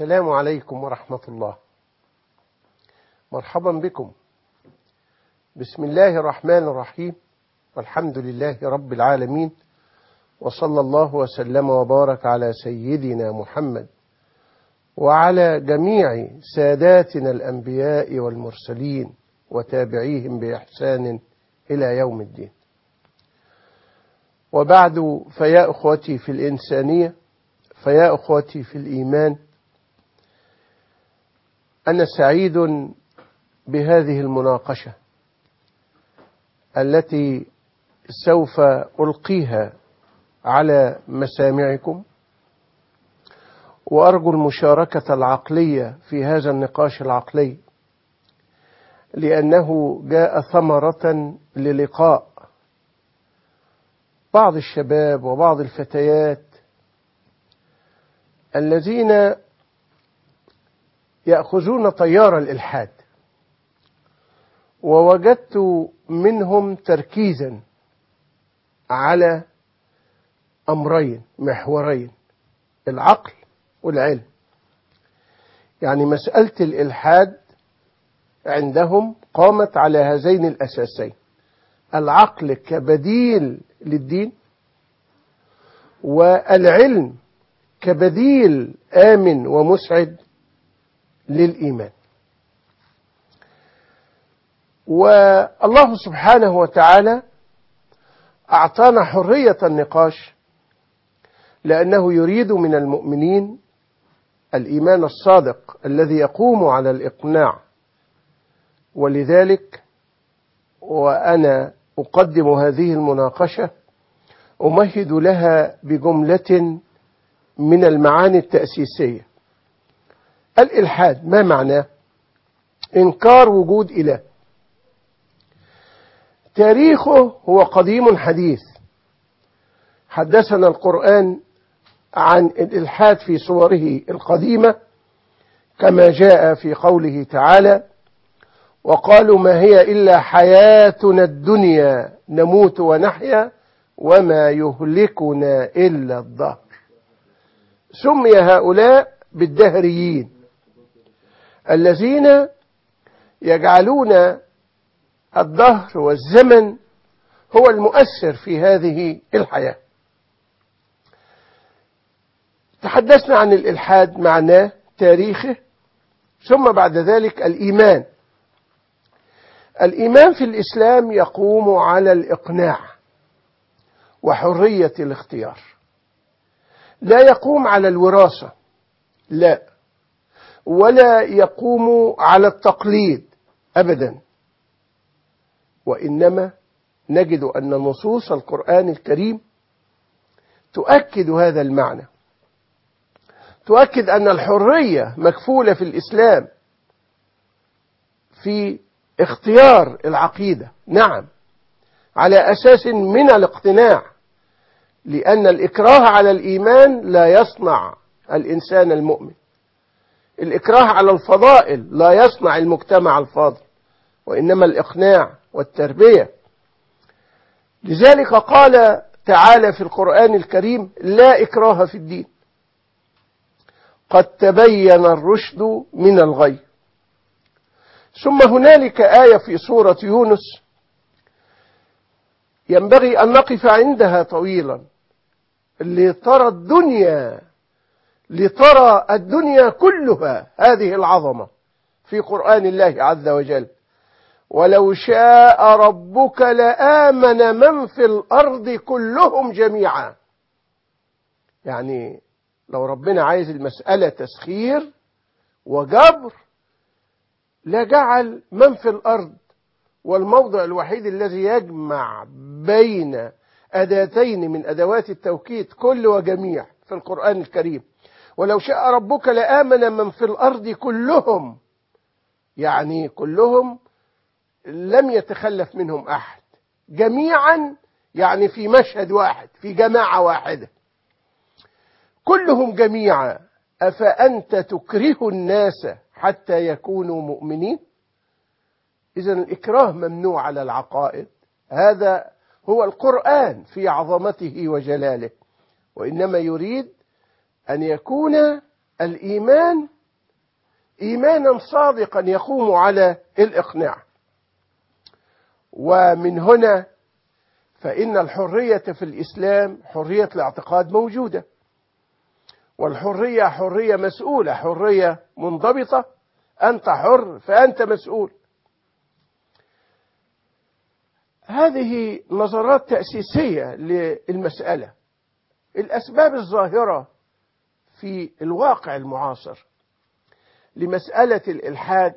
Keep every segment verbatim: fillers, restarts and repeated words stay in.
السلام عليكم ورحمة الله. مرحبا بكم. بسم الله الرحمن الرحيم، والحمد لله رب العالمين، وصلى الله وسلم وبارك على سيدنا محمد وعلى جميع ساداتنا الأنبياء والمرسلين وتابعيهم بإحسان إلى يوم الدين. وبعد، فيا أخوتي في الإنسانية، فيا أخوتي في الإيمان، أنا سعيد بهذه المناقشة التي سوف ألقيها على مسامعكم، وأرجو المشاركة العقلية في هذا النقاش العقلي، لأنه جاء ثمرة للقاء بعض الشباب وبعض الفتيات الذين يأخذون طيار الإلحاد، ووجدت منهم تركيزا على أمرين محورين: العقل والعلم. يعني مسألة الإلحاد عندهم قامت على هذين الأساسين: العقل كبديل للدين، والعلم كبديل آمن ومسعد للإيمان. والله سبحانه وتعالى أعطانا حرية النقاش، لأنه يريد من المؤمنين الإيمان الصادق الذي يقوم على الإقناع. ولذلك وأنا أقدم هذه المناقشة أمهد لها بجملة من المعاني التأسيسية. الإلحاد ما معناه؟ إنكار وجود إله. تاريخه هو قديم حديث. حدثنا القرآن عن الإلحاد في صوره القديمة، كما جاء في قوله تعالى: وقالوا ما هي إلا حياتنا الدنيا نموت ونحيا وما يهلكنا إلا الدهر. سمي هؤلاء بالدهريين، الذين يجعلون الدهر والزمن هو المؤثر في هذه الحياة. تحدثنا عن الإلحاد، معناه، تاريخه، ثم بعد ذلك الإيمان. الإيمان في الإسلام يقوم على الإقناع وحرية الاختيار، لا يقوم على الوراثة، لا، ولا يقوم على التقليد أبدا، وإنما نجد أن نصوص القرآن الكريم تؤكد هذا المعنى، تؤكد أن الحرية مكفولة في الإسلام في اختيار العقيدة، نعم، على أساس من الاقتناع، لأن الإكراه على الإيمان لا يصنع الإنسان المؤمن. الإكراه على الفضائل لا يصنع المجتمع الفاضل، وإنما الإقناع والتربية. لذلك قال تعالى في القرآن الكريم: لا إكراه في الدين قد تبين الرشد من الغي. ثم هنالك آية في سورة يونس ينبغي أن نقف عندها طويلا لترى الدنيا لترى الدنيا كلها هذه العظمة في قرآن الله عز وجل: ولو شاء ربك لآمن من في الأرض كلهم جميعا. يعني لو ربنا عايز المسألة تسخير وجبر لجعل من في الأرض، والموضع الوحيد الذي يجمع بين أداتين من أدوات التوكيد كل وجميع في القرآن الكريم: ولو شاء ربك لآمن من في الأرض كلهم، يعني كلهم لم يتخلف منهم أحد، جميعا يعني في مشهد واحد، في جماعة واحدة، كلهم جميعا. أفأنت تكره الناس حتى يكونوا مؤمنين؟ إذن الإكراه ممنوع على العقائد. هذا هو القرآن في عظمته وجلاله، وإنما يريد أن يكون الإيمان إيمانا صادقا يقوم على الإقناع. ومن هنا فإن الحرية في الإسلام حرية الاعتقاد موجودة، والحرية حرية مسؤولة، حرية منضبطة، أنت حر فأنت مسؤول. هذه نظرات تأسيسية للمسألة. الأسباب الظاهرة في الواقع المعاصر لمسألة الإلحاد،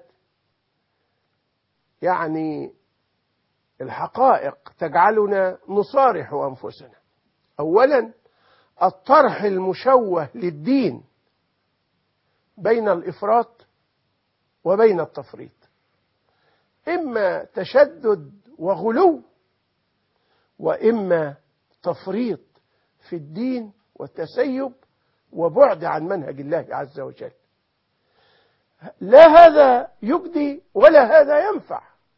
يعني الحقائق تجعلنا نصارح أنفسنا. أولا، الطرح المشوه للدين بين الإفراط وبين التفريط، إما تشدد وغلو وإما تفريط في الدين وتسيب وبعد عن منهج الله عز وجل. لا هذا يجدي ولا هذا ينفع.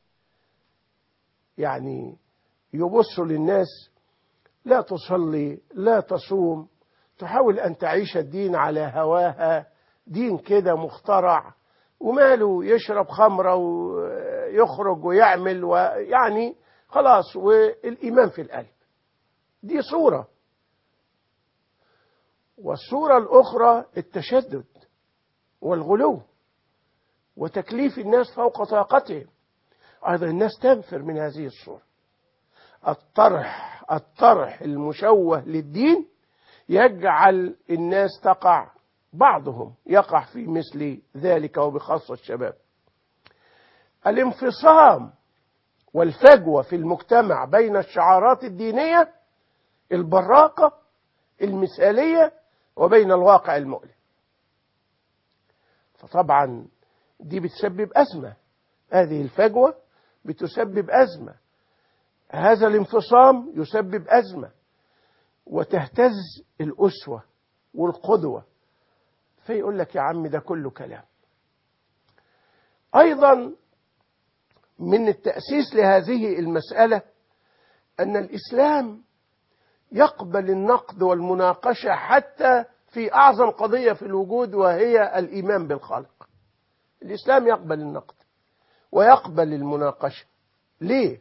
يعني يبص للناس لا تصلي لا تصوم، تحاول أن تعيش الدين على هواها، دين كده مخترع، وماله يشرب خمرة ويخرج ويعمل، ويعني خلاص، والإيمان في القلب. دي صورة. والصورة الأخرى التشدد والغلو وتكليف الناس فوق طاقتهم. أيضا الناس تنفر من هذه الصورة. الطرح الطرح المشوه للدين يجعل الناس تقع، بعضهم يقع في مثل ذلك، وبخاصة الشباب. الانفصام والفجوة في المجتمع بين الشعارات الدينية البراقة المثالية وبين الواقع المؤلم. فطبعا دي بتسبب أزمة، هذه الفجوة بتسبب أزمة، هذا الانفصام يسبب أزمة، وتهتز الأسوة والقدوة. فيقول لك يا عم ده كله كلام. أيضا من التأسيس لهذه المسألة أن الإسلام يقبل النقد والمناقشة حتى في أعظم قضية في الوجود، وهي الإيمان بالخالق. الإسلام يقبل النقد ويقبل المناقشة. ليه؟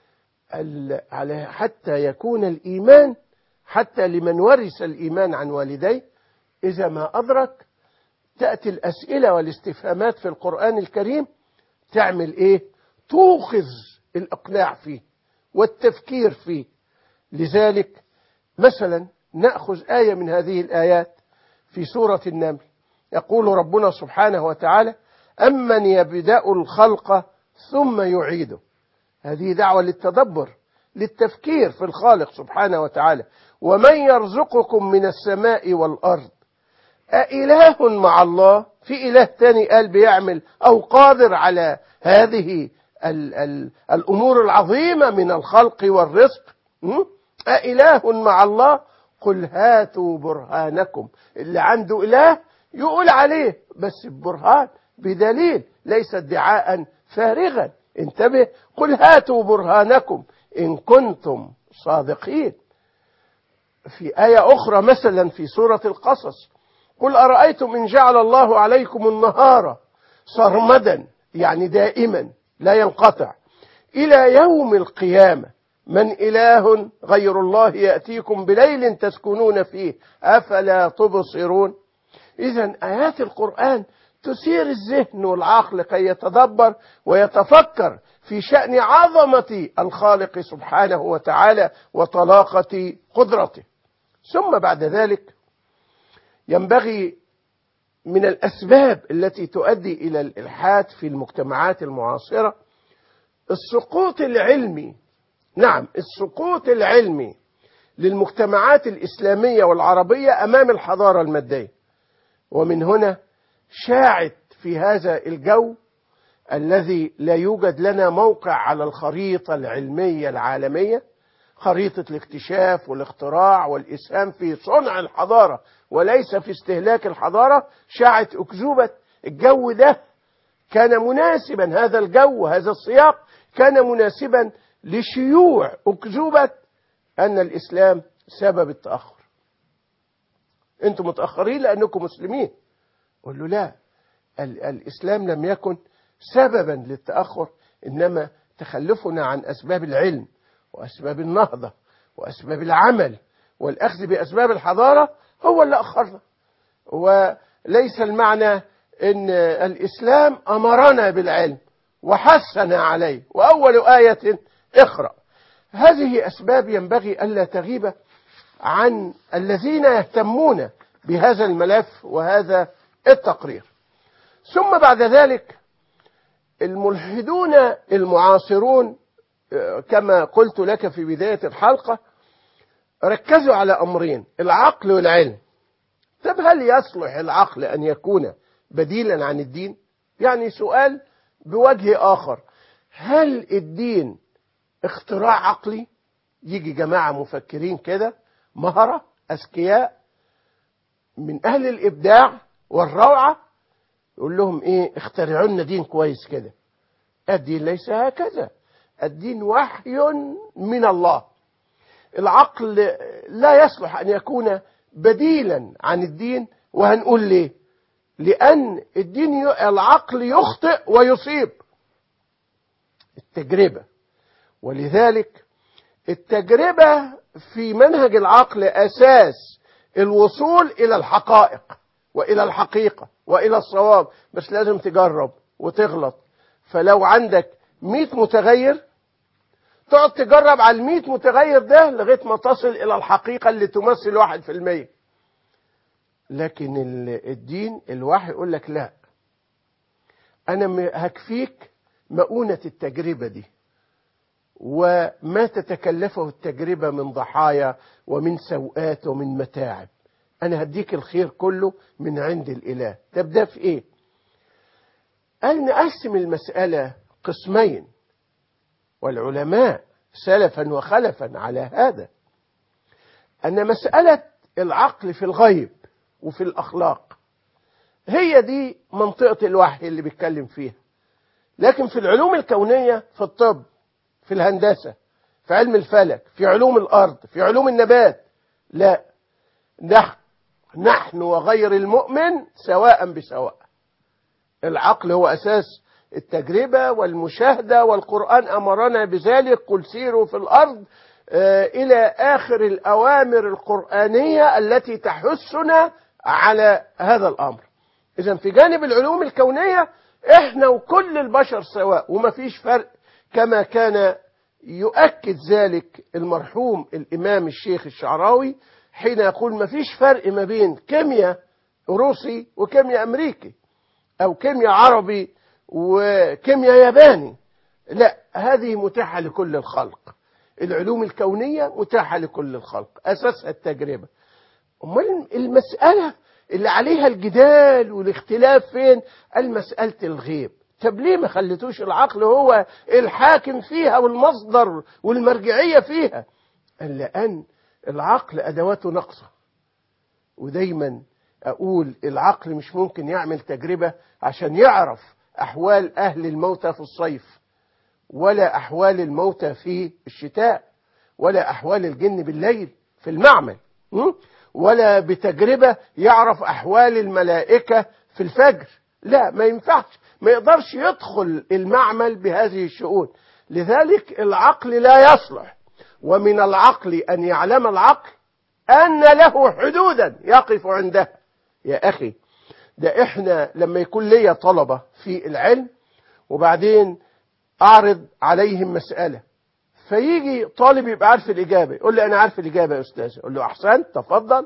حتى يكون الإيمان، حتى لمن ورث الإيمان عن والديه إذا ما أدرك، تأتي الأسئلة والاستفهامات في القرآن الكريم تعمل إيه؟ توخذ الإقناع فيه والتفكير فيه. لذلك مثلا نأخذ آية من هذه الآيات في سورة النمل، يقول ربنا سبحانه وتعالى: أمن يبدأ الخلق ثم يعيده. هذه دعوة للتدبر، للتفكير في الخالق سبحانه وتعالى. ومن يرزقكم من السماء والأرض أإله مع الله؟ في إله تاني قال بيعمل أو قادر على هذه ال ال الأمور العظيمة من الخلق والرزق؟ أإله مع الله؟ قل هاتوا برهانكم. اللي عنده إله يقول عليه، بس ببرهان، بدليل، ليس ادعاء فارغا. انتبه، قل هاتوا برهانكم إن كنتم صادقين. في آية أخرى مثلا في سورة القصص: قل أرأيتم إن جعل الله عليكم النهار سرمدا، يعني دائما لا ينقطع، إلى يوم القيامة من إله غير الله يأتيكم بليل تسكنون فيه أفلا تبصرون. إذن آيات القرآن تثير الذهن والعقل كي يتدبر ويتفكر في شأن عظمة الخالق سبحانه وتعالى وطلاقة قدرته. ثم بعد ذلك ينبغي من الأسباب التي تؤدي إلى الإلحاد في المجتمعات المعاصرة السقوط العلمي. نعم، السقوط العلمي للمجتمعات الإسلامية والعربية أمام الحضارة المادية. ومن هنا شاعت في هذا الجو الذي لا يوجد لنا موقع على الخريطة العلمية العالمية، خريطة الاكتشاف والاختراع والإسهام في صنع الحضارة وليس في استهلاك الحضارة. شاعت أكذوبة. الجو ده كان مناسبا، هذا الجو هذا السياق كان مناسبا لشيوع أكذوبة أن الإسلام سبب التأخر. أنتم متأخرين لأنكم مسلمين. قل له لا، الإسلام لم يكن سببا للتأخر، إنما تخلفنا عن أسباب العلم وأسباب النهضة وأسباب العمل والأخذ بأسباب الحضارة هو اللي أخرنا. وليس المعنى أن الإسلام أمرنا بالعلم وحثنا عليه وأول آية اقرأ. هذه أسباب ينبغي ألا تغيب عن الذين يهتمون بهذا الملف وهذا التقرير. ثم بعد ذلك الملحدون المعاصرون كما قلت لك في بداية الحلقة ركزوا على أمرين: العقل والعلم. طب هل يصلح العقل أن يكون بديلا عن الدين؟ يعني سؤال بوجه آخر: هل الدين اختراع عقلي؟ يجي جماعة مفكرين كده مهرة أذكياء من أهل الإبداع والروعة يقول لهم إيه؟ اخترعوا لنا دين كويس كده. الدين ليس هكذا، الدين وحي من الله. العقل لا يصلح أن يكون بديلا عن الدين. وهنقول ليه؟ لأن الدين العقل يخطئ ويصيب. التجربة، ولذلك التجربة في منهج العقل أساس الوصول إلى الحقائق وإلى الحقيقة وإلى الصواب، بس لازم تجرب وتغلط. فلو عندك مئة متغير تقعد تجرب على المئة متغير ده لغاية ما تصل إلى الحقيقة اللي تمثل واحد في المية. لكن الدين الوحي يقول لك لا، أنا هكفيك مؤونة التجربة دي وما تتكلفه التجربة من ضحايا ومن سوءات ومن متاعب. أنا هديك الخير كله من عند الإله. طب ده في إيه؟ قال نقسم المسألة قسمين، والعلماء سلفا وخلفا على هذا، أن مسألة العقل في الغيب وفي الأخلاق هي دي منطقة الوحي اللي بيتكلم فيها. لكن في العلوم الكونية، في الطب، في الهندسة، في علم الفلك، في علوم الأرض، في علوم النبات، لا، نحن نحن وغير المؤمن سواء بسواء. العقل هو أساس التجربة والمشاهدة، والقرآن أمرنا بذلك: قل سيروا في الأرض، آه إلى آخر الأوامر القرآنية التي تحثنا على هذا الأمر. إذن في جانب العلوم الكونية إحنا وكل البشر سواء وما فيش فرق، كما كان يؤكد ذلك المرحوم الإمام الشيخ الشعراوي حين يقول ما فيش فرق ما بين كيمياء روسي وكيمياء أمريكي، أو كيمياء عربي وكيمياء ياباني. لا، هذه متاحة لكل الخلق. العلوم الكونية متاحة لكل الخلق، أساسها التجربة. أمال المسألة اللي عليها الجدال والاختلاف فين؟ المسألة الغيب. طب ليه ما خليتوش العقل هو الحاكم فيها والمصدر والمرجعية فيها؟ قال لأن العقل أدواته ناقصة. ودايما أقول العقل مش ممكن يعمل تجربة عشان يعرف أحوال أهل الموتى في الصيف، ولا أحوال الموتى في الشتاء، ولا أحوال الجن بالليل في المعمل، ولا بتجربة يعرف أحوال الملائكة في الفجر. لا، ما ينفعش، ما يقدرش يدخل المعمل بهذه الشؤون. لذلك العقل لا يصلح. ومن العقل أن يعلم العقل أن له حدودا يقف عندها. يا أخي، ده إحنا لما يكون ليا طلبة في العلم وبعدين أعرض عليهم مسألة، فيجي طالب يبقى عارف الإجابة، يقول لي أنا عارف الإجابة يا أستاذ، أقول له أحسن تفضل.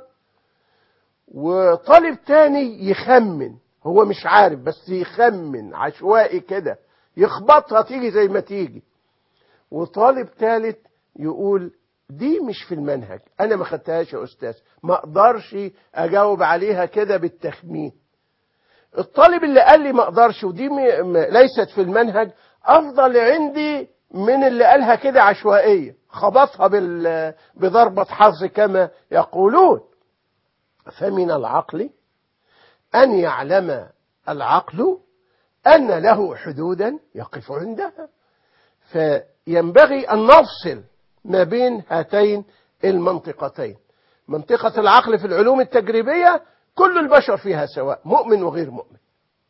وطالب تاني يخمن، هو مش عارف بس يخمن عشوائي كده، يخبطها تيجي زي ما تيجي. وطالب ثالث يقول دي مش في المنهج، أنا ما خدتهاش يا أستاذ، ما أقدرش أجاوب عليها كده بالتخمين. الطالب اللي قال لي ما أقدرش ودي ليست في المنهج أفضل عندي من اللي قالها كده عشوائية، خبطها بضربة حظ كما يقولون. فمن العقل أن يعلم العقل أن له حدودا يقف عندها. فينبغي أن نفصل ما بين هاتين المنطقتين. منطقة العقل في العلوم التجريبية كل البشر فيها سواء، مؤمن وغير مؤمن،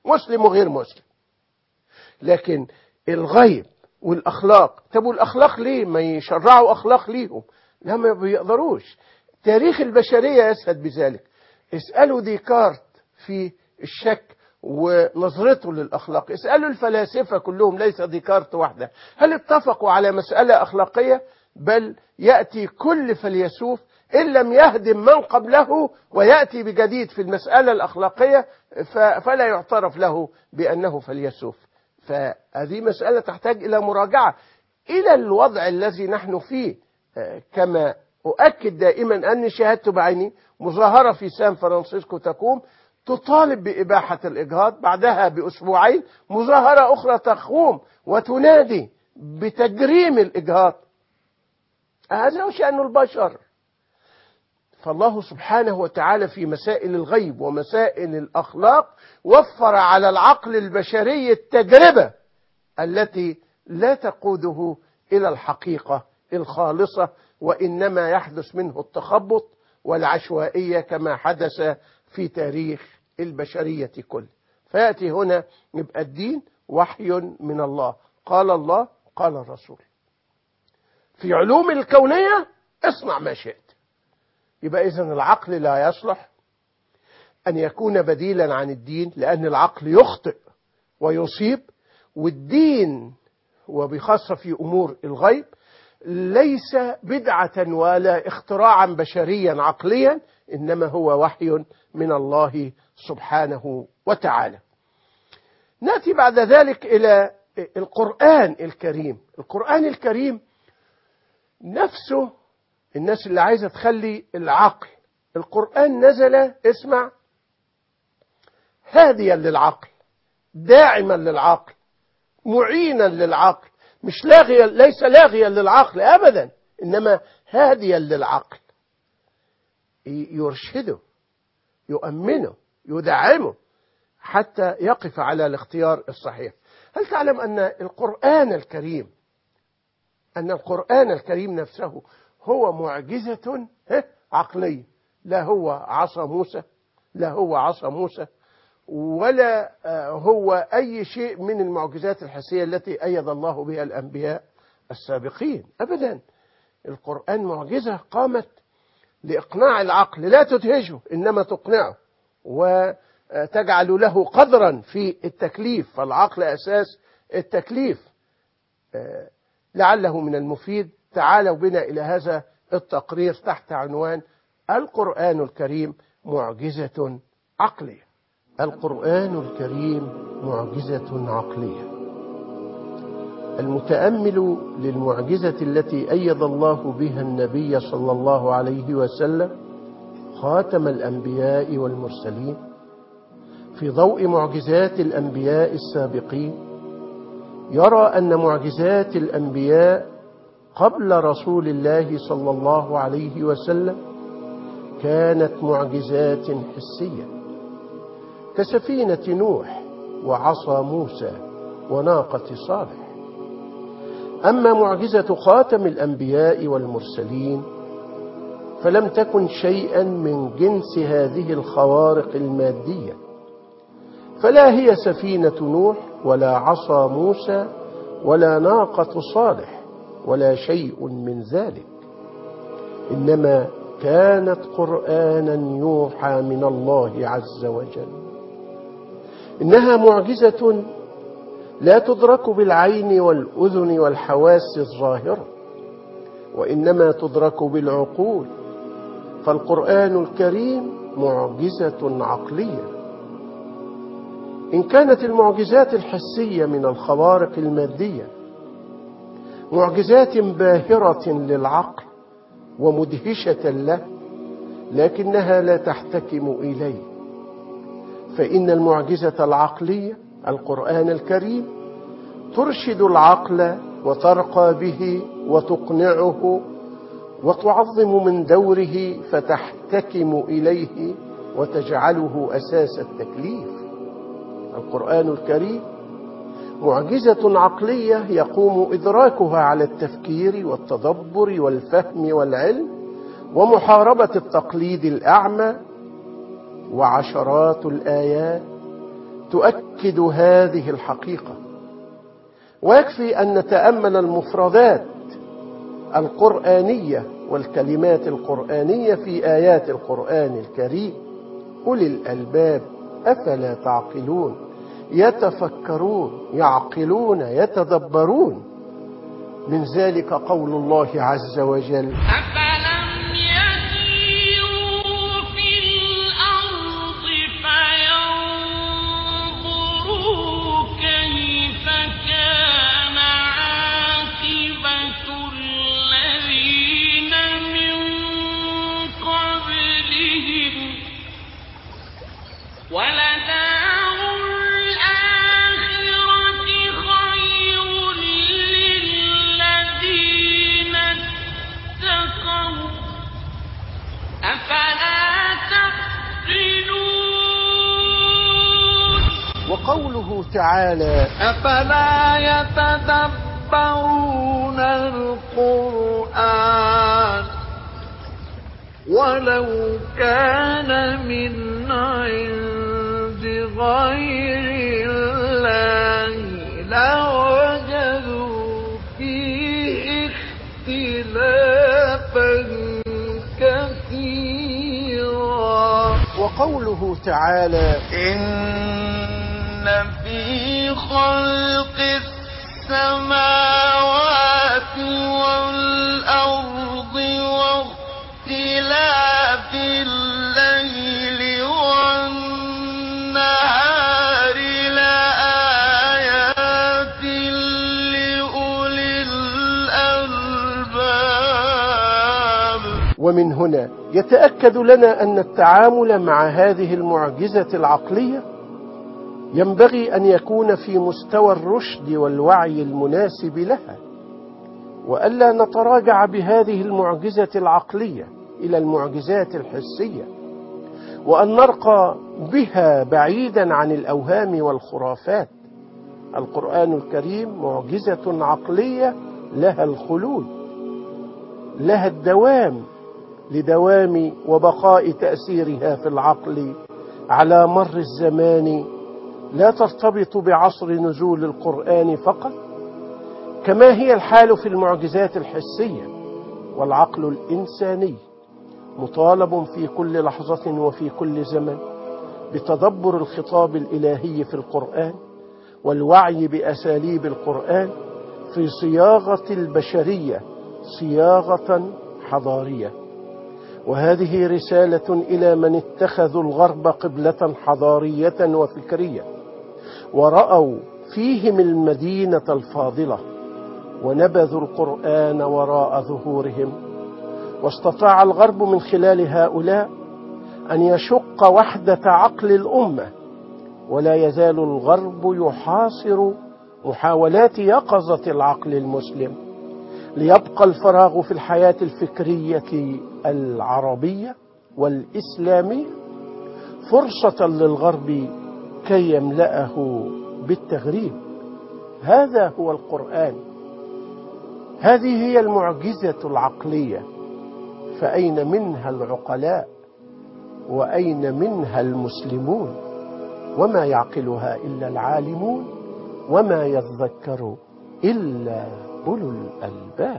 مسلم وغير مسلم. لكن الغيب والأخلاق، طب والأخلاق ليه ما يشرعوا أخلاق ليهم؟ لا، ما بيقدروش. تاريخ البشرية يشهد بذلك. اسألوا ديكارت في الشك ونظرته للأخلاق، اسألوا الفلاسفة كلهم، ليس ديكارت وحده، هل اتفقوا على مسألة أخلاقية؟ بل يأتي كل فيلسوف إن لم يهدم من قبله ويأتي بجديد في المسألة الأخلاقية فلا يعترف له بأنه فيلسوف. فهذه مسألة تحتاج إلى مراجعة إلى الوضع الذي نحن فيه. كما أؤكد دائما أني شاهدت بعيني مظاهرة في سان فرانسيسكو تقوم تطالب بإباحة الإجهاض، بعدها بأسبوعين مظاهرة أخرى تقوم وتنادي بتجريم الإجهاض. هذا هو شأن البشر. فالله سبحانه وتعالى في مسائل الغيب ومسائل الأخلاق وفر على العقل البشري التجربة التي لا تقوده إلى الحقيقة الخالصة، وإنما يحدث منه التخبط والعشوائية كما حدث في تاريخ البشرية كله. فيأتي هنا يبقى الدين وحي من الله، قال الله قال الرسول. في علوم الكونية اصنع ما شئت. يبقى إذن العقل لا يصلح أن يكون بديلا عن الدين، لأن العقل يخطئ ويصيب، والدين وبخاصة في أمور الغيب ليس بدعة ولا اختراعا بشريا عقليا، إنما هو وحي من الله سبحانه وتعالى. نأتي بعد ذلك إلى القرآن الكريم. القرآن الكريم نفسه، الناس اللي عايزة تخلي العقل، القرآن نزل اسمع هاديا للعقل، داعما للعقل، معينا للعقل، مش لاغيا، ليس لاغيا للعقل أبدا، إنما هاديا للعقل، يرشده، يؤمنه، يدعمه حتى يقف على الاختيار الصحيح. هل تعلم أن القرآن الكريم أن القرآن الكريم نفسه هو معجزة عقلية؟ لا هو عصا موسى، لا هو عصا موسى ولا هو أي شيء من المعجزات الحسية التي أيد الله بها الأنبياء السابقين أبدا. القرآن معجزة قامت لإقناع العقل، لا تدهشه إنما تقنعه وتجعل له قدرا في التكليف، فالعقل أساس التكليف. لعله من المفيد تعالوا بنا إلى هذا التقرير تحت عنوان القرآن الكريم معجزة عقلية. القرآن الكريم معجزة عقلية. المتأمل للمعجزة التي أيد الله بها النبي صلى الله عليه وسلم خاتم الأنبياء والمرسلين في ضوء معجزات الأنبياء السابقين، يرى أن معجزات الأنبياء قبل رسول الله صلى الله عليه وسلم كانت معجزات حسية كسفينة نوح وعصا موسى وناقة صالح. أما معجزة خاتم الأنبياء والمرسلين فلم تكن شيئا من جنس هذه الخوارق المادية، فلا هي سفينة نوح ولا عصا موسى ولا ناقة صالح ولا شيء من ذلك، إنما كانت قرآنا يوحى من الله عز وجل. إنها معجزة لا تدرك بالعين والأذن والحواس الظاهرة، وإنما تدرك بالعقول، فالقرآن الكريم معجزة عقلية. إن كانت المعجزات الحسية من الخوارق المادية معجزات باهرة للعقل ومدهشة له، لكنها لا تحتكم إليه، فإن المعجزة العقلية القرآن الكريم ترشد العقل وترقى به وتقنعه وتعظم من دوره فتحتكم إليه وتجعله أساس التكليف. القرآن الكريم معجزة عقلية يقوم إدراكها على التفكير والتدبر والفهم والعلم ومحاربة التقليد الأعمى، وعشرات الآيات تؤكد يؤكد هذه الحقيقة. ويكفي أن نتأمل المفردات القرآنية والكلمات القرآنية في آيات القرآن الكريم. أولي الألباب أفلا تعقلون، يتفكرون، يعقلون، يتدبرون. من ذلك قول الله عز وجل: أفلم يسيروا في الأرض فينظروا كيف كان عاقبة الذين من قبلهم ولدار الآخرة خير للذين اتقوا أفلا تعقلون. وقوله تعالى: أفلا يتدبرون القرآن ولو كان من عند غير الله لوجدوا فيه اختلافا كثيرا. وقوله تعالى: إن في خلق السماوات والأرض واختلاف الليل والنهار لآيات لأولي الألباب. ومن هنا يتأكد لنا أن التعامل مع هذه المعجزة العقلية ينبغي أن يكون في مستوى الرشد والوعي المناسب لها، وألا نتراجع بهذه المعجزة العقلية إلى المعجزات الحسية، وأن نرقى بها بعيدا عن الأوهام والخرافات. القرآن الكريم معجزة عقلية لها الخلود، لها الدوام، لدوام وبقاء تأثيرها في العقل على مر الزمان، لا ترتبط بعصر نزول القرآن فقط، كما هي الحال في المعجزات الحسية. والعقل الإنساني مطالب في كل لحظة وفي كل زمن بتدبر الخطاب الإلهي في القرآن والوعي بأساليب القرآن في صياغة البشرية صياغة حضارية. وهذه رسالة إلى من اتخذوا الغرب قبلة حضارية وفكرية ورأوا فيهم المدينة الفاضلة ونبذوا القرآن وراء ظهورهم. واستطاع الغرب من خلال هؤلاء أن يشق وحدة عقل الأمة، ولا يزال الغرب يحاصر محاولات يقظة العقل المسلم ليبقى الفراغ في الحياة الفكرية العربية والإسلامية فرصة للغرب كي يملأه بالتغريب. هذا هو القرآن، هذه هي المعجزة العقلية. فأين منها العقلاء وأين منها المسلمون؟ وما يعقلها إلا العالمون وما يذكر إلا أولو الألباب.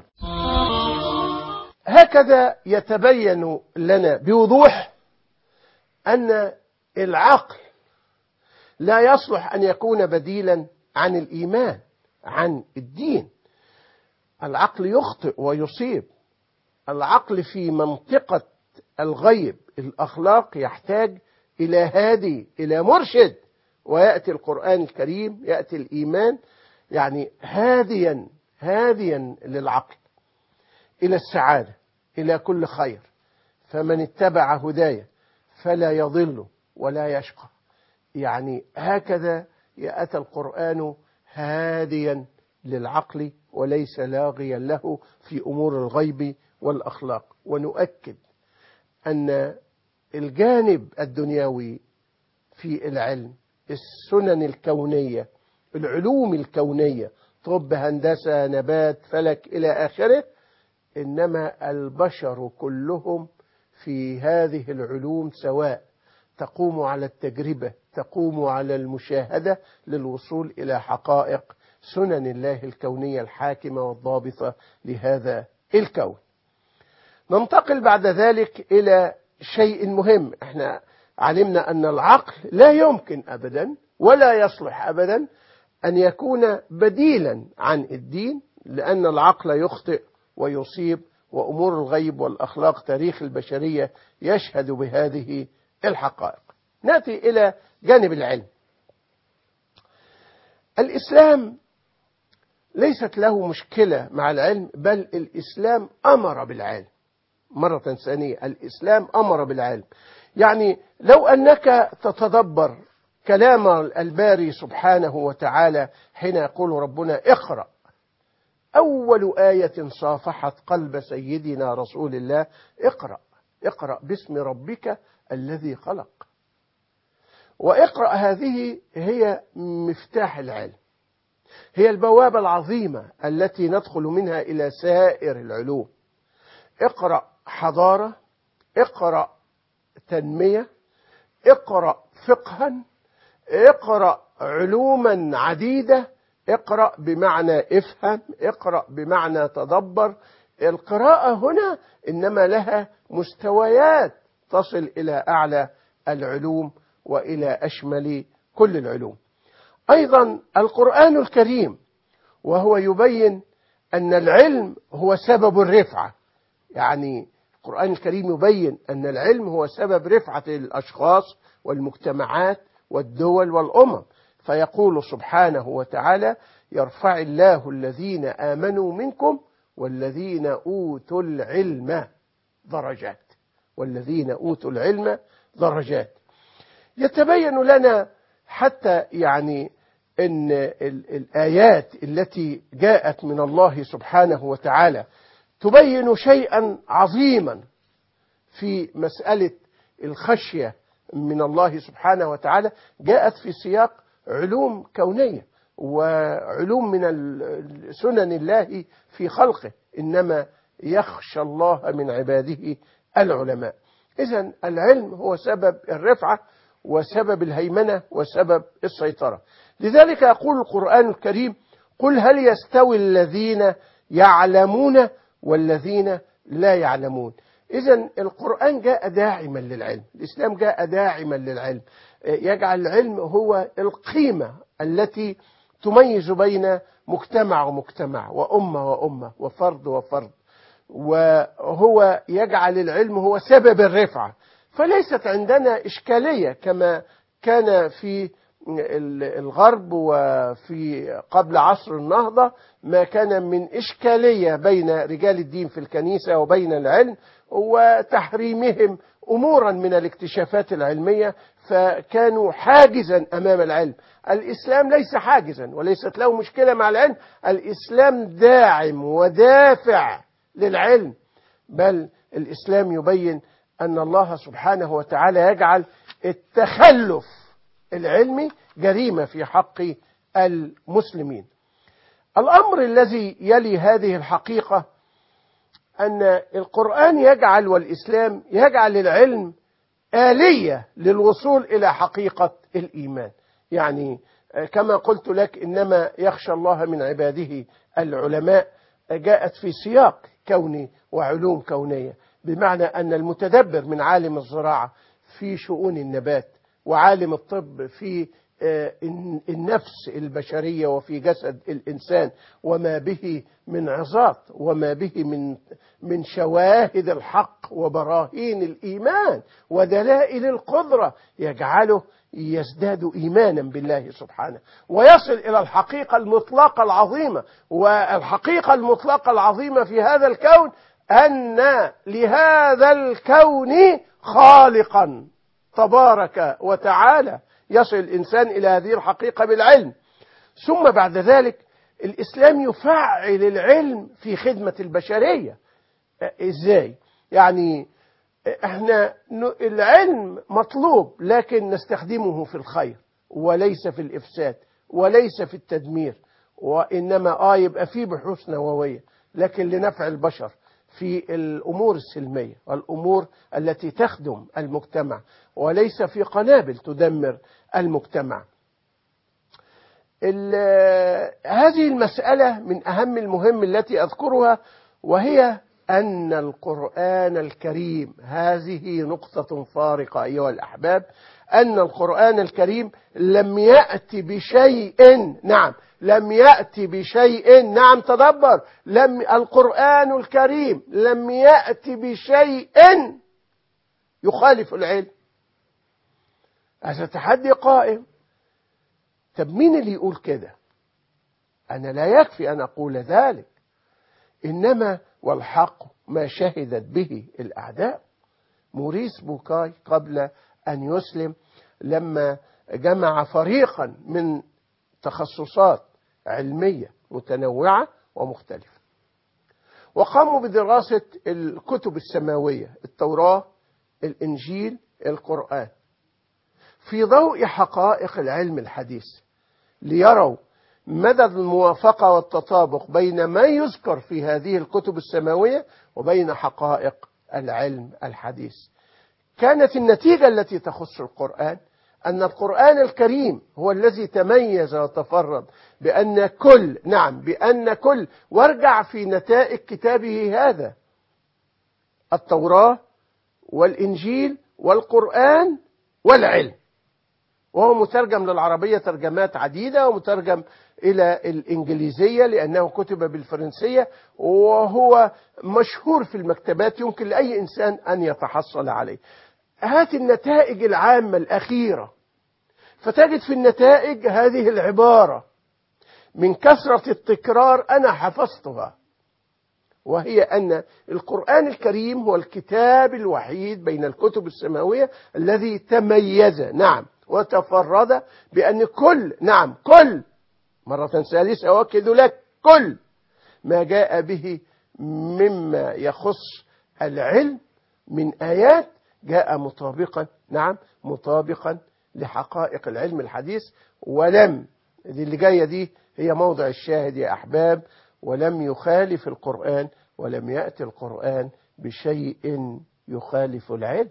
هكذا يتبين لنا بوضوح أن العقل لا يصلح أن يكون بديلا عن الإيمان، عن الدين. العقل يخطئ ويصيب. العقل في منطقة الغيب الأخلاق يحتاج إلى هادي، إلى مرشد، ويأتي القرآن الكريم، يأتي الإيمان يعني هاديا هاديا للعقل إلى السعادة، إلى كل خير. فمن اتبع هدايا فلا يضل ولا يشقى. يعني هكذا يأتي القرآن هاديا للعقل وليس لاغيا له في أمور الغيب والأخلاق. ونؤكد أن الجانب الدنيوي في العلم، السنن الكونية، العلوم الكونية، طب، هندسة، نبات، فلك إلى آخره، إنما البشر كلهم في هذه العلوم سواء، تقوم على التجربة، تقوم على المشاهدة للوصول إلى حقائق سنن الله الكونية الحاكمة والضابطة لهذا الكون. ننتقل بعد ذلك إلى شيء مهم. احنا علمنا أن العقل لا يمكن أبدا ولا يصلح أبدا أن يكون بديلا عن الدين، لأن العقل يخطئ ويصيب، وأمور الغيب والأخلاق تاريخ البشرية يشهد بهذه الحقائق. نأتي إلى جانب العلم. الإسلام ليست له مشكلة مع العلم، بل الإسلام أمر بالعلم. مرة ثانية، الإسلام أمر بالعلم. يعني لو أنك تتدبر كلام الباري سبحانه وتعالى حين يقول ربنا اقرأ، أول آية صافحت قلب سيدنا رسول الله اقرأ، اقرأ باسم ربك الذي خلق. واقرأ هذه هي مفتاح العلم، هي البوابة العظيمة التي ندخل منها إلى سائر العلوم. اقرأ حضارة، اقرأ تنمية، اقرأ فقها، اقرأ علوما عديدة. اقرأ بمعنى افهم، اقرأ بمعنى تدبر. القراءة هنا إنما لها مستويات تصل إلى أعلى العلوم وإلى أشمل كل العلوم. أيضا القرآن الكريم وهو يبين أن العلم هو سبب الرفعة. يعني القرآن الكريم يبين أن العلم هو سبب رفعة الأشخاص والمجتمعات والدول والأمم، فيقول سبحانه وتعالى يرفع الله الذين آمنوا منكم والذين أوتوا العلم درجات، والذين أوتوا العلم درجات. يتبين لنا حتى يعني أن الآيات التي جاءت من الله سبحانه وتعالى تبين شيئا عظيما في مسألة الخشية من الله سبحانه وتعالى، جاءت في سياق علوم كونية وعلوم من سنن الله في خلقه، إنما يخشى الله من عباده العلماء. إذن العلم هو سبب الرفعة وسبب الهيمنة وسبب السيطرة. لذلك يقول القرآن الكريم قل هل يستوي الذين يعلمون والذين لا يعلمون. إذن القرآن جاء داعما للعلم، الإسلام جاء داعما للعلم، يجعل العلم هو القيمة التي تميز بين مجتمع ومجتمع وأمة وأمة وفرد وفرد، وهو يجعل العلم هو سبب الرفعة. فليست عندنا إشكالية كما كان في الغرب وفي قبل عصر النهضة، ما كان من إشكالية بين رجال الدين في الكنيسة وبين العلم وتحريمهم أمورا من الاكتشافات العلمية، فكانوا حاجزا أمام العلم. الإسلام ليس حاجزا وليست له مشكلة مع العلم، الإسلام داعم ودافع للعلم، بل الإسلام يبين أن الله سبحانه وتعالى يجعل التخلف العلمي جريمة في حق المسلمين. الأمر الذي يلي هذه الحقيقة أن القرآن يجعل والإسلام يجعل العلم آلية للوصول إلى حقيقة الإيمان. يعني كما قلت لك إنما يخشى الله من عباده العلماء، جاءت في سياق كوني وعلوم كونية، بمعنى أن المتدبر من عالم الزراعة في شؤون النبات وعالم الطب في النفس البشرية وفي جسد الإنسان وما به من عظات وما به من من شواهد الحق وبراهين الإيمان ودلائل القدرة، يجعله يزداد إيمانا بالله سبحانه ويصل إلى الحقيقة المطلقة العظيمة. والحقيقة المطلقة العظيمة في هذا الكون أن لهذا الكون خالقا تبارك وتعالى. يصل الإنسان إلى هذه الحقيقة بالعلم. ثم بعد ذلك الإسلام يفعل العلم في خدمة البشرية. إزاي؟ يعني احنا العلم مطلوب لكن نستخدمه في الخير وليس في الإفساد وليس في التدمير، وإنما آه يبقى فيه بحوث نووية لكن لنفع البشر في الأمور السلمية والأمور التي تخدم المجتمع، وليس في قنابل تدمر المجتمع. هذه المسألة من أهم المهم التي أذكرها، وهي أن القرآن الكريم، هذه نقطة فارقة أيها الأحباب، أن القرآن الكريم لم يأتي بشيء، نعم لم يأتي بشيء، نعم تدبر، لم القرآن الكريم لم يأتي بشيء يخالف العلم. هذا تحدي قائم. طب مين اللي يقول كده؟ أنا لا يكفي أن أقول ذلك، إنما والحق ما شهدت به الأعداء. موريس بوكاي قبل أن يسلم لما جمع فريقا من تخصصات علمية متنوعة ومختلفة، وقاموا بدراسة الكتب السماوية، التوراة، الإنجيل، القرآن، في ضوء حقائق العلم الحديث، ليروا مدى الموافقة والتطابق بين ما يذكر في هذه الكتب السماوية وبين حقائق العلم الحديث. كانت النتيجة التي تخص القرآن أن القرآن الكريم هو الذي تميز وتفرد بأن كل، نعم بأن كل، وارجع في نتائج كتابه هذا، التوراة والإنجيل والقرآن والعلم، وهو مترجم للعربية ترجمات عديدة، ومترجم إلى الإنجليزية لأنه كتب بالفرنسية، وهو مشهور في المكتبات، يمكن لأي إنسان أن يتحصل عليه. هات النتائج العامة الأخيرة، فتجد في النتائج هذه العبارة من كثرة التكرار أنا حفظتها، وهي أن القرآن الكريم هو الكتاب الوحيد بين الكتب السماوية الذي تميز، نعم وتفرد بأن كل، نعم كل، مرة ثالثة أؤكد لك، كل ما جاء به مما يخص العلم من آيات جاء مطابقا، نعم مطابقا لحقائق العلم الحديث. ولم، دي اللي جاية دي هي موضع الشاهد يا أحباب، ولم يخالف القرآن، ولم يأتي القرآن بشيء يخالف العلم.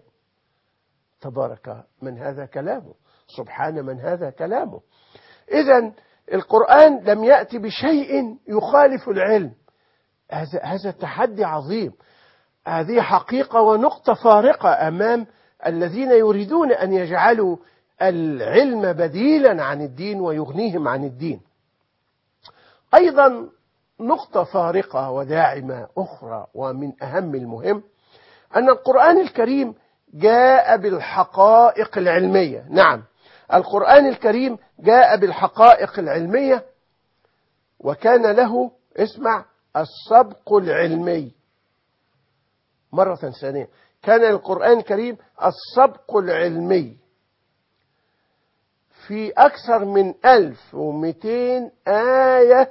تبارك من هذا كلامه، سبحان من هذا كلامه. إذن القرآن لم يأتي بشيء يخالف العلم. هذا هذا تحدي عظيم، هذه حقيقة ونقطة فارقة أمام الذين يريدون أن يجعلوا العلم بديلا عن الدين ويغنيهم عن الدين. أيضا نقطة فارقة وداعمة أخرى ومن أهم المهم، أن القرآن الكريم جاء بالحقائق العلمية. نعم القرآن الكريم جاء بالحقائق العلمية، وكان له، اسمع، السبق العلمي. مرة ثانية، كان القرآن الكريم السبق العلمي في أكثر من ألف ومئتين آية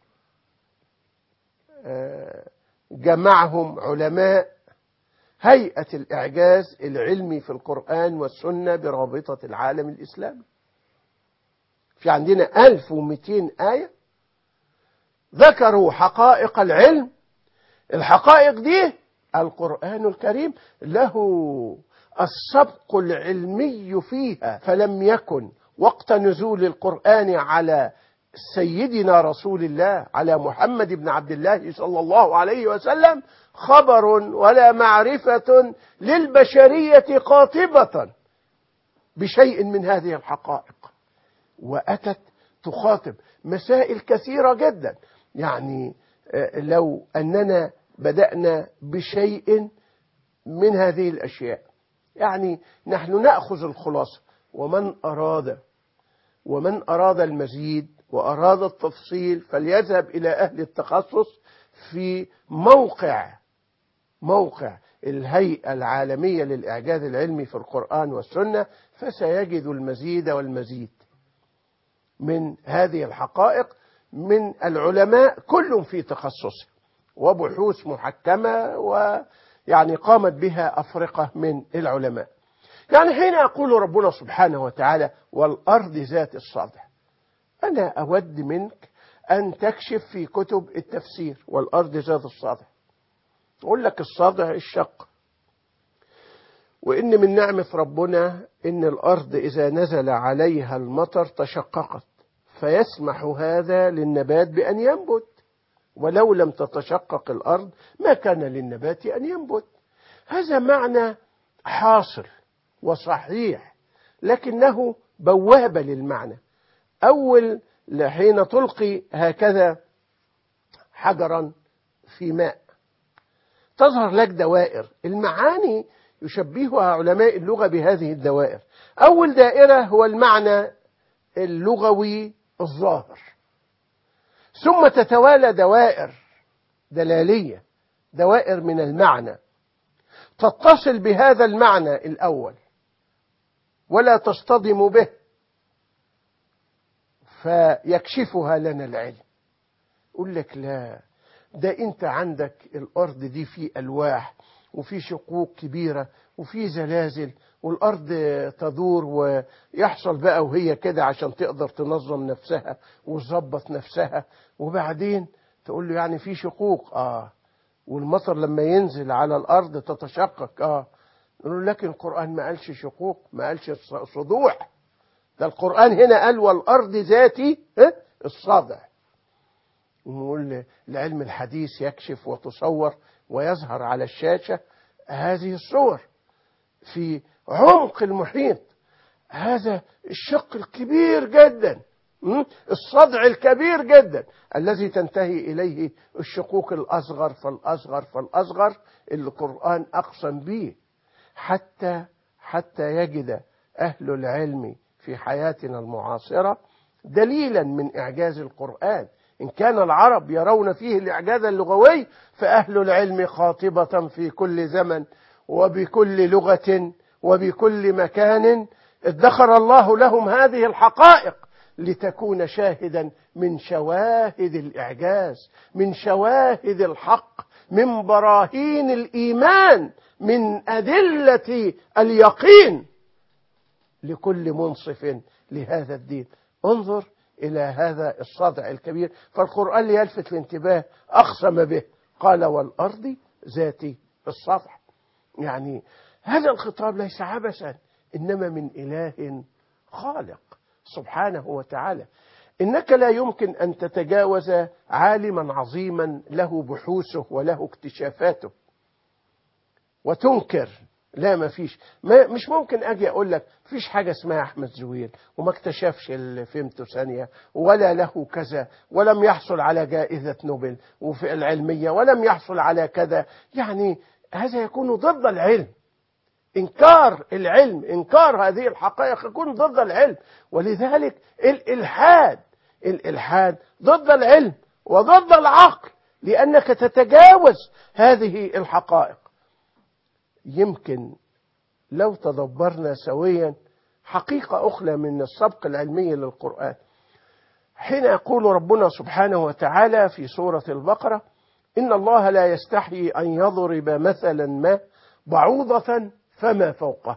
جمعهم علماء هيئة الإعجاز العلمي في القرآن والسنة برابطة العالم الإسلامي. في عندنا ألف ومئتين آية ذكروا حقائق العلم. الحقائق دي القرآن الكريم له السبق العلمي فيها، فلم يكن وقت نزول القرآن على سيدنا رسول الله، على محمد بن عبد الله صلى الله عليه وسلم، خبر ولا معرفة للبشرية قاطبة بشيء من هذه الحقائق، وأتت تخاطب مسائل كثيرة جدا. يعني لو أننا بدأنا بشيء من هذه الأشياء، يعني نحن نأخذ الخلاصة، ومن أراد ومن أراد المزيد وأراد التفصيل فليذهب إلى أهل التخصص في موقع موقع الهيئة العالمية للإعجاز العلمي في القرآن والسنة، فسيجد المزيد والمزيد من هذه الحقائق من العلماء كل في تخصصه، وبحوث محكمة ويعني قامت بها أفرقة من العلماء. يعني حين يقول ربنا سبحانه وتعالى والأرض ذات الصدع، أنا أود منك أن تكشف في كتب التفسير والأرض ذات الصدع، أقول لك الصدع الشق، وإن من نعمة ربنا إن الأرض إذا نزل عليها المطر تشققت، فيسمح هذا للنبات بأن ينبت، ولو لم تتشقق الأرض ما كان للنبات أن ينبت. هذا معنى حاصل وصحيح، لكنه بوابة للمعنى. أول حين تلقي هكذا حجرا في ماء تظهر لك دوائر، المعاني يشبهها علماء اللغة بهذه الدوائر. أول دائرة هو المعنى اللغوي الظاهر، ثم تتوالى دوائر دلالية، دوائر من المعنى تتصل بهذا المعنى الأول ولا تصطدم به، فيكشفها لنا العلم. يقول لك لا، ده انت عندك الأرض دي في ألواح وفي شقوق كبيرة وفي زلازل، والأرض تدور ويحصل بقى وهي كده عشان تقدر تنظم نفسها وتظبط نفسها، وبعدين تقول له يعني في شقوق اه والمطر لما ينزل على الأرض تتشقق اه نقول له لكن القرآن ما قالش شقوق، ما قالش صدوع، ده القرآن هنا قال والأرض ذاتي الصدع. ونقول العلم الحديث يكشف وتصور ويظهر على الشاشة هذه الصور في عمق المحيط، هذا الشق الكبير جدا، الصدع الكبير جدا الذي تنتهي إليه الشقوق الأصغر فالأصغر فالأصغر اللي القرآن أقسم به، حتى حتى يجد أهل العلم في حياتنا المعاصرة دليلا من إعجاز القرآن. إن كان العرب يرون فيه الإعجاز اللغوي، فأهل العلم خاطبة في كل زمن وبكل لغة وبكل مكان ادخر الله لهم هذه الحقائق لتكون شاهدا من شواهد الإعجاز، من شواهد الحق، من براهين الإيمان، من أدلة اليقين لكل منصف لهذا الدين. انظر إلى هذا الصدع الكبير، فالقرآن ليلفت الانتباه أقسم به، قال والأرض ذات الصدع. يعني هذا الخطاب ليس عبثا، إنما من إله خالق سبحانه وتعالى. إنك لا يمكن أن تتجاوز عالما عظيما له بحوثه وله اكتشافاته وتنكر لا ما فيش، ما مش ممكن أجي أقول لك فيش حاجة اسمها أحمد زويل وما اكتشفش اللي فهمته ثانية ولا له كذا ولم يحصل على جائزة نوبل وفي العلمية ولم يحصل على كذا، يعني هذا يكون ضد العلم. إنكار العلم، إنكار هذه الحقائق يكون ضد العلم. ولذلك الإلحاد الإلحاد ضد العلم وضد العقل، لأنك تتجاوز هذه الحقائق. يمكن لو تدبرنا سويا حقيقة أخرى من السبق العلمي للقرآن، حين يقول ربنا سبحانه وتعالى في سورة البقرة إن الله لا يستحيي أن يضرب مثلا ما بعوضة فما فوقها.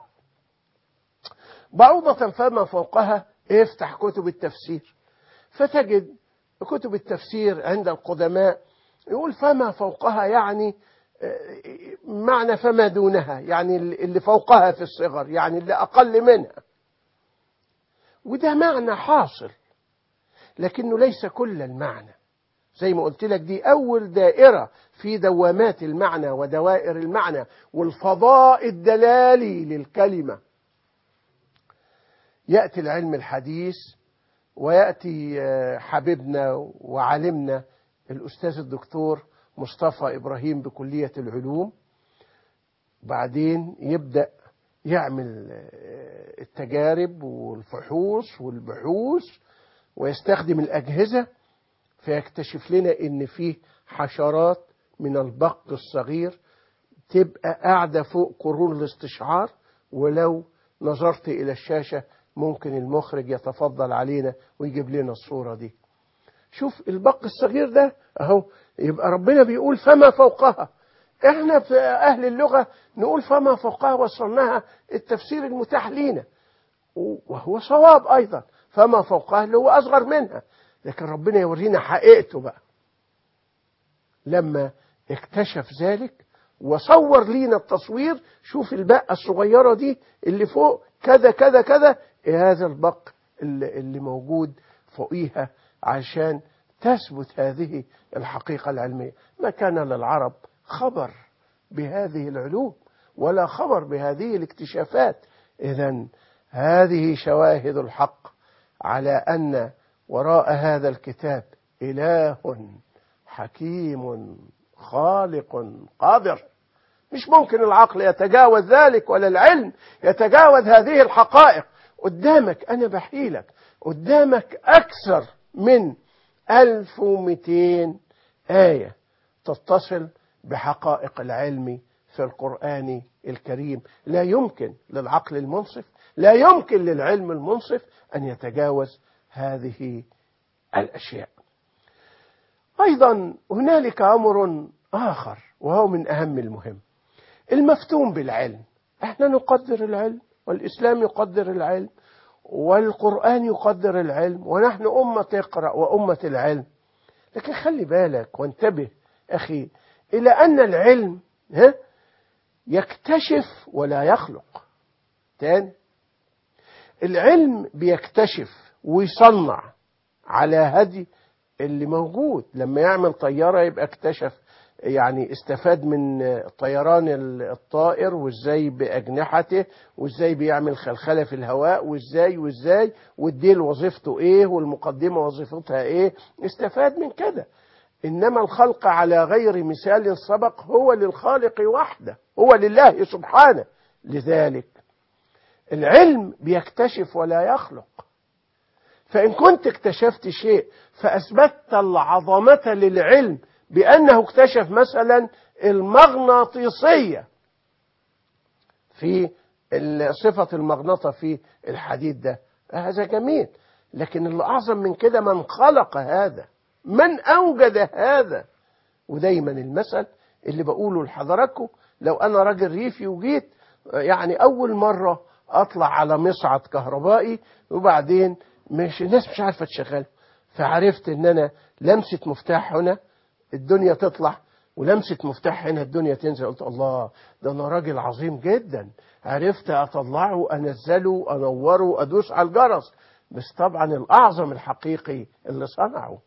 بعوضة فما فوقها، افتح كتب التفسير فتجد كتب التفسير عند القدماء يقول فما فوقها يعني معنى فما دونها، يعني اللي فوقها في الصغر، يعني اللي أقل منها، وده معنى حاصل لكنه ليس كل المعنى. زي ما قلت لك دي أول دائرة في دوامات المعنى ودوائر المعنى والفضاء الدلالي للكلمة. يأتي العلم الحديث ويأتي حبيبنا وعالمنا الأستاذ الدكتور مصطفى إبراهيم بكلية العلوم، بعدين يبدأ يعمل التجارب والفحوص والبحوث ويستخدم الأجهزة، فيكتشف لنا إن فيه حشرات من البق الصغير تبقى قاعدة فوق قرون الاستشعار، ولو نظرت إلى الشاشة ممكن المخرج يتفضل علينا ويجيب لنا الصورة دي. شوف البق الصغير ده اهو، يبقى ربنا بيقول فما فوقها. احنا في اهل اللغة نقول فما فوقها وصلناها التفسير المتاح لينا، وهو صواب ايضا، فما فوقها اللي هو اصغر منها، لكن ربنا يورينا حقيقته بقى. لما اكتشف ذلك وصور لينا التصوير، شوف البقة الصغيرة دي اللي فوق كذا كذا كذا، إيه هذا البق اللي, اللي موجود فوقيها، عشان تثبت هذه الحقيقة العلمية. ما كان للعرب خبر بهذه العلوم ولا خبر بهذه الاكتشافات. إذن هذه شواهد الحق على أن وراء هذا الكتاب إله حكيم خالق قادر. مش ممكن العقل يتجاوز ذلك ولا العلم يتجاوز هذه الحقائق. قدامك أنا بحيلك، قدامك أكثر من ألف ومئتين آية تتصل بحقائق العلم في القرآن الكريم. لا يمكن للعقل المنصف، لا يمكن للعلم المنصف أن يتجاوز هذه الأشياء. أيضا هنالك أمر آخر وهو من أهم المهم، المفتون بالعلم. احنا نقدر العلم، والإسلام يقدر العلم، والقرآن يقدر العلم، ونحن أمة تقرأ وأمة العلم. لكن خلي بالك وانتبه أخي إلى أن العلم ها يكتشف ولا يخلق. تاني، العلم بيكتشف ويصنع على هدي اللي موجود. لما يعمل طيارة يبقى اكتشف، يعني استفاد من طيران الطائر وازاي بأجنحته وازاي بيعمل خلخلة في الهواء وازاي وازاي والديل وظيفته ايه والمقدمة وظيفتها ايه، استفاد من كده. إنما الخلق على غير مثال سبق هو للخالق وحده، هو لله سبحانه. لذلك العلم بيكتشف ولا يخلق. فإن كنت اكتشفت شيء فأثبتت العظمة للعلم بأنه اكتشف مثلا المغناطيسية في صفة المغناطة في الحديد ده، هذا جميل. لكن اللي أعظم من كده من خلق هذا، من أوجد هذا. ودايما المثل اللي بقوله لحضراتكم، لو أنا راجل ريفي وجيت يعني أول مرة أطلع على مصعد كهربائي وبعدين مش الناس مش عارفة تشغله، فعرفت إن أنا لمسة مفتاح هنا الدنيا تطلع ولمسة مفتاح هنا الدنيا تنزل. قلت الله، ده أنا راجل عظيم جدا، عرفت أطلعه أنزله أنوره أدوس على الجرس. بس طبعا الأعظم الحقيقي اللي صنعه.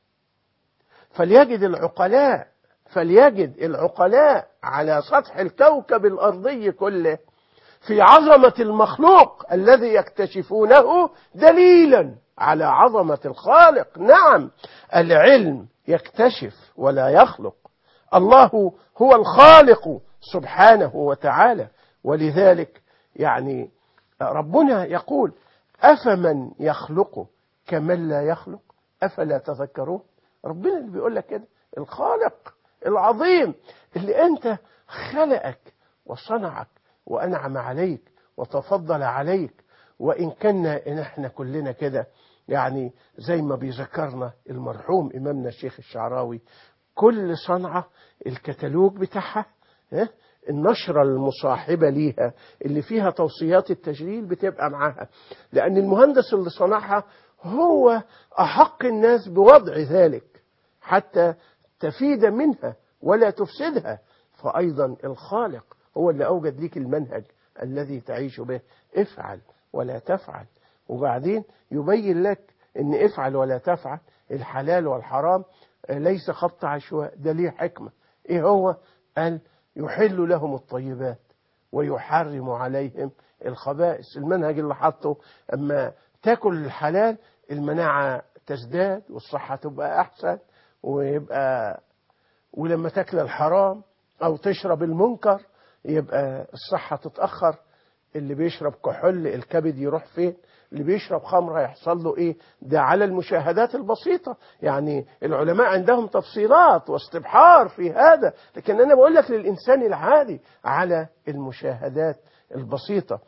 فليجد العقلاء فليجد العقلاء على سطح الكوكب الأرضي كله في عظمة المخلوق الذي يكتشفونه دليلا على عظمة الخالق. نعم، العلم يكتشف ولا يخلق. الله هو الخالق سبحانه وتعالى. ولذلك يعني ربنا يقول: أفمن يخلق كمن لا يخلق أفلا تذكرون. ربنا اللي بيقول لك كده، الخالق العظيم اللي أنت خلقك وصنعك وأنعم عليك وتفضل عليك. وإن كنا إن احنا كلنا كده، يعني زي ما بيذكرنا المرحوم إمامنا الشيخ الشعراوي، كل صنعة الكتالوج بتاعها، النشرة المصاحبة ليها اللي فيها توصيات التشغيل بتبقى معاها، لأن المهندس اللي صنعها هو أحق الناس بوضع ذلك حتى تفيد منها ولا تفسدها. فأيضا الخالق هو اللي أوجد لك المنهج الذي تعيش به، افعل ولا تفعل. وبعدين يبين لك ان افعل ولا تفعل الحلال والحرام ليس خط عشواء، ده ليه حكمة. ايه هو؟ قال: يحل لهم الطيبات ويحرم عليهم الخبائث. المنهج اللي حطه، اما تاكل الحلال المناعة تزداد والصحة تبقى احسن، ويبقى ولما تاكل الحرام او تشرب المنكر يبقى الصحة تتأخر. اللي بيشرب كحول الكبد يروح فين؟ اللي بيشرب خمر هيحصل له ايه؟ ده على المشاهدات البسيطة. يعني العلماء عندهم تفصيلات واستبحار في هذا، لكن انا بقول لك للإنسان العادي على المشاهدات البسيطة.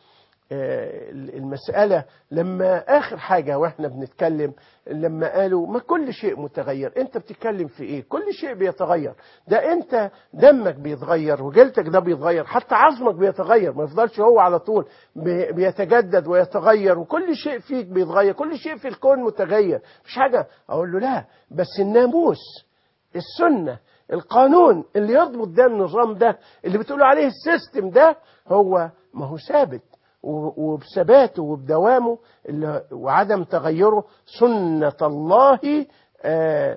المسألة لما آخر حاجة وإحنا بنتكلم، لما قالوا ما كل شيء متغير، أنت بتتكلم في إيه؟ كل شيء بيتغير. ده أنت دمك بيتغير وجلتك ده بيتغير، حتى عظمك بيتغير، ما يفضلش هو على طول، بيتجدد ويتغير، وكل شيء فيك بيتغير، كل شيء في الكون متغير، مش حاجة. أقول له لا، بس الناموس، السنة، القانون اللي يضبط ده النظام ده اللي بتقولوا عليه السيستم ده هو ما هو ثابت، وبثباته وبدوامه وعدم تغيره سنة الله، آه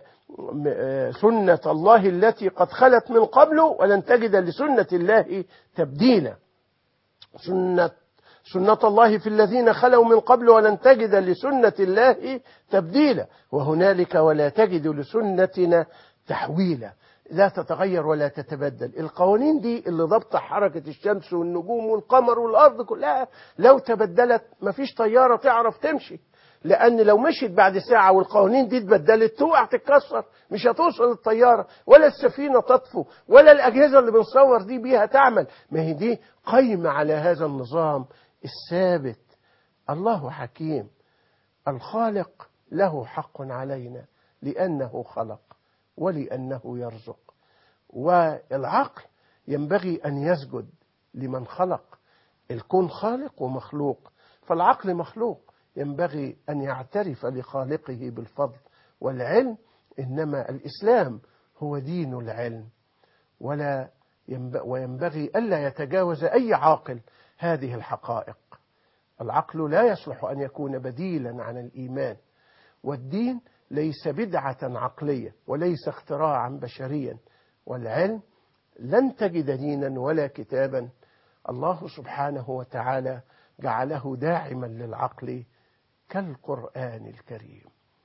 سنة الله التي قد خلت من قبل ولن تجد لسنة الله تبديلا. سنة سنة الله في الذين خلوا من قبل ولن تجد لسنة الله تبديلا، وهنالك ولا تجد لسنتنا تحويلا، لا تتغير ولا تتبدل. القوانين دي اللي ضبط حركة الشمس والنجوم والقمر والأرض كلها لو تبدلت مفيش طيارة تعرف تمشي، لأن لو مشيت بعد ساعة والقوانين دي اتبدلت توقع تتكسر، مش هتوصل الطيارة ولا السفينة تطفو ولا الأجهزة اللي بنصور دي بيها تعمل. ما هي دي قايمة على هذا النظام الثابت. الله حكيم، الخالق له حق علينا لأنه خلق ولأنه يرزق، والعقل ينبغي أن يسجد لمن خلق. الكون خالق ومخلوق، فالعقل مخلوق ينبغي أن يعترف لخالقه بالفضل والعلم. إنما الإسلام هو دين العلم، ولا وينبغي ألا يتجاوز أي عاقل هذه الحقائق. العقل لا يصلح أن يكون بديلا عن الإيمان، والدين ليس بدعة عقلية وليس اختراعا بشريا، والعلم لن تجد دينا ولا كتابا الله سبحانه وتعالى جعله داعما للعقل كالقرآن الكريم.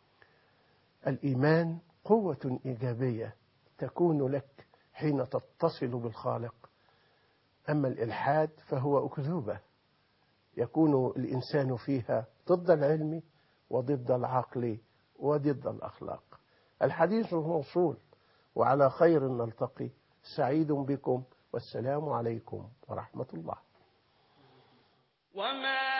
الإيمان قوة إيجابية تكون لك حين تتصل بالخالق، أما الإلحاد فهو أكذوبة يكون الإنسان فيها ضد العلم وضد العقل وضد الأخلاق. الحديث موصول، وعلى خير نلتقي. سعيد بكم، والسلام عليكم ورحمة الله. وما